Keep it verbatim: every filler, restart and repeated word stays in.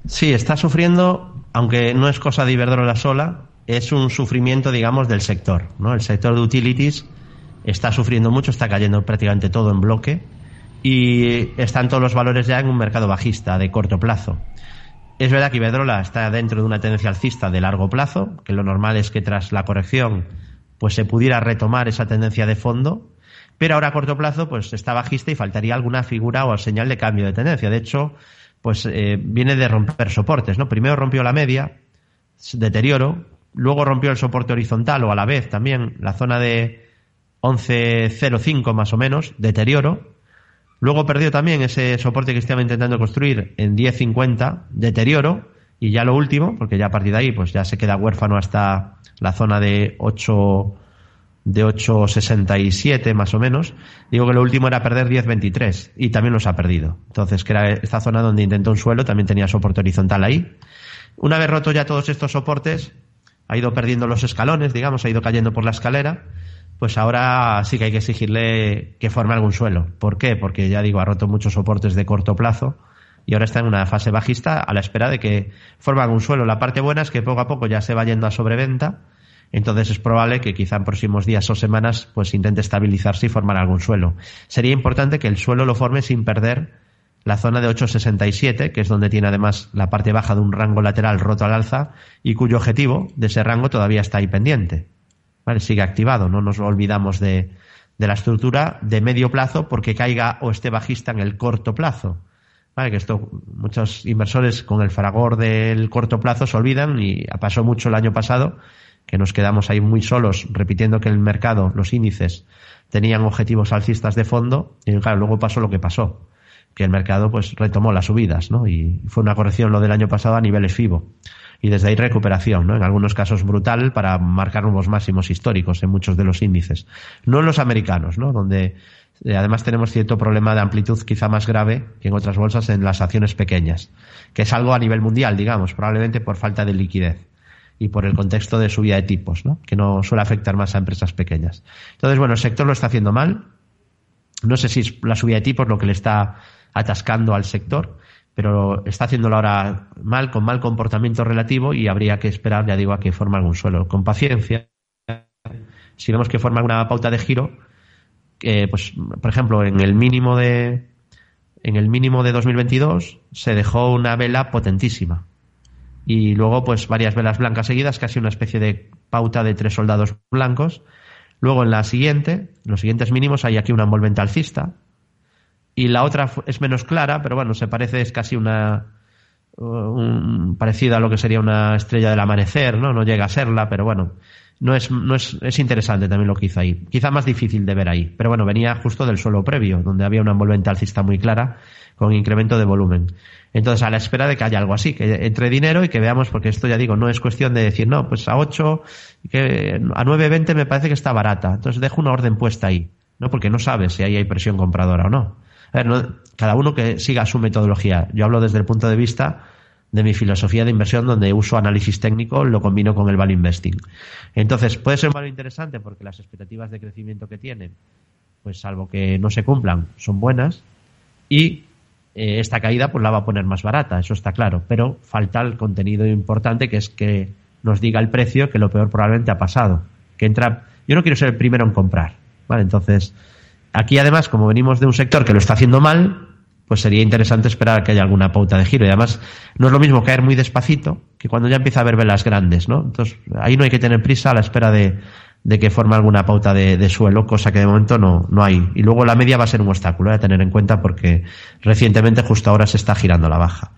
Sí, está sufriendo, aunque no es cosa de Iberdrola sola, es un sufrimiento, digamos, del sector, ¿no? El sector de utilities está sufriendo mucho, está cayendo prácticamente todo en bloque y están todos los valores ya en un mercado bajista de corto plazo. Es verdad que Iberdrola está dentro de una tendencia alcista de largo plazo, que lo normal es que tras la corrección pues se pudiera retomar esa tendencia de fondo, pero ahora a corto plazo pues está bajista y faltaría alguna figura o señal de cambio de tendencia. De hecho, pues eh, viene de romper soportes, ¿no? Primero rompió la media, deterioro, luego rompió el soporte horizontal o a la vez también la zona de once cero cinco más o menos, deterioro. Luego perdió también ese soporte que estaba intentando construir en diez cincuenta, deterioro. Y ya lo último, porque ya a partir de ahí pues ya se queda huérfano hasta la zona de ocho de ocho sesenta y siete más o menos. Digo que lo último era perder diez veintitrés y también los ha perdido. Entonces, que era esta zona donde intentó un suelo, también tenía soporte horizontal ahí. Una vez roto ya todos estos soportes, ha ido perdiendo los escalones, digamos, ha ido cayendo por la escalera. Pues ahora sí que hay que exigirle que forme algún suelo. ¿Por qué? Porque ya digo, ha roto muchos soportes de corto plazo y ahora está en una fase bajista a la espera de que forme algún suelo. La parte buena es que poco a poco ya se va yendo a sobreventa, entonces es probable que quizá en próximos días o semanas pues intente estabilizarse y formar algún suelo. Sería importante que el suelo lo forme sin perder la zona de ocho sesenta y siete, que es donde tiene además la parte baja de un rango lateral roto al alza y cuyo objetivo de ese rango todavía está ahí pendiente. Vale, sigue activado, no nos olvidamos de, de la estructura de medio plazo porque caiga o esté bajista en el corto plazo. Vale, que esto muchos inversores con el fragor del corto plazo se olvidan y pasó mucho el año pasado que nos quedamos ahí muy solos repitiendo que el mercado, los índices tenían objetivos alcistas de fondo y claro, luego pasó lo que pasó, que el mercado pues retomó las subidas, ¿no? Y fue una corrección lo del año pasado a niveles FIBO. Y desde ahí recuperación, ¿no? En algunos casos brutal para marcar nuevos máximos históricos en muchos de los índices. No en los americanos, ¿no? Donde eh, además tenemos cierto problema de amplitud quizá más grave que en otras bolsas en las acciones pequeñas, que es algo a nivel mundial, digamos, probablemente por falta de liquidez y por el contexto de subida de tipos, ¿no? Que no suele afectar más a empresas pequeñas. Entonces, bueno, el sector lo está haciendo mal. No sé si es la subida de tipos lo que le está atascando al sector, pero está haciéndolo ahora mal, con mal comportamiento relativo y habría que esperar, ya digo, a que forme algún suelo. Con paciencia, si vemos que forma alguna pauta de giro, eh, pues, por ejemplo, en el mínimo de en el mínimo de dos mil veintidós se dejó una vela potentísima y luego pues varias velas blancas seguidas, casi una especie de pauta de tres soldados blancos. Luego en la siguiente, en los siguientes mínimos hay aquí una envolvente alcista. Y la otra es menos clara, pero bueno, se parece, es casi una un, parecida a lo que sería una estrella del amanecer, ¿no? No llega a serla, pero bueno, no es, no es, es interesante también lo que hizo ahí. Quizá más difícil de ver ahí, pero bueno, venía justo del suelo previo, donde había una envolvente alcista muy clara, con incremento de volumen. Entonces, a la espera de que haya algo así, que entre dinero y que veamos, porque esto ya digo, no es cuestión de decir, no, pues a ocho, que a nueve veinte me parece que está barata, entonces dejo una orden puesta ahí, ¿no? Porque no sabes si ahí hay presión compradora o no. A ver, no, cada uno que siga su metodología. Yo hablo desde el punto de vista de mi filosofía de inversión, donde uso análisis técnico, lo combino con el value investing. Entonces, puede ser un valor interesante porque las expectativas de crecimiento que tiene, pues salvo que no se cumplan, son buenas. Y eh, esta caída pues la va a poner más barata, eso está claro. Pero falta el contenido importante, que es que nos diga el precio, que lo peor probablemente ha pasado. Que entra. Yo no quiero ser el primero en comprar, ¿vale? Entonces, aquí además, como venimos de un sector que lo está haciendo mal, pues sería interesante esperar a que haya alguna pauta de giro. Y además, no es lo mismo caer muy despacito que cuando ya empieza a haber velas grandes, ¿no? Entonces, ahí no hay que tener prisa a la espera de, de que forme alguna pauta de, de suelo, cosa que de momento no, no hay. Y luego la media va a ser un obstáculo, ¿eh? A tener en cuenta porque recientemente, justo ahora, se está girando a la baja.